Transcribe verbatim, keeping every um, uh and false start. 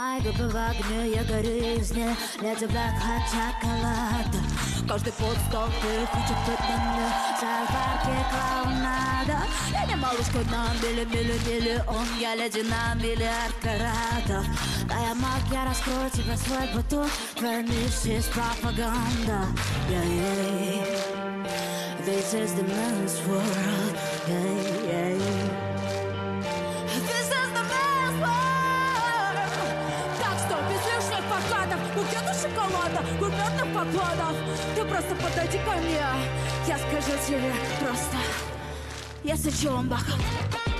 Мои губы в огне, я горю из них. Леди Блэк, hot chocolate. Каждый подстал ты хочет быть на мне. Зальварки клоунада. Я не малышка на милли-милли-миллион. Я леди на миллиард каратов. Да я маг, я раскрою тебе свой батут. Твоя миссия пропаганда. Yeah, yeah. This is the man's world. Yeah, yeah. Букетов шоколада, гурметных поклонов. Ты просто подойди ко мне. Я скажу тебе просто. Я сочу вам бахом.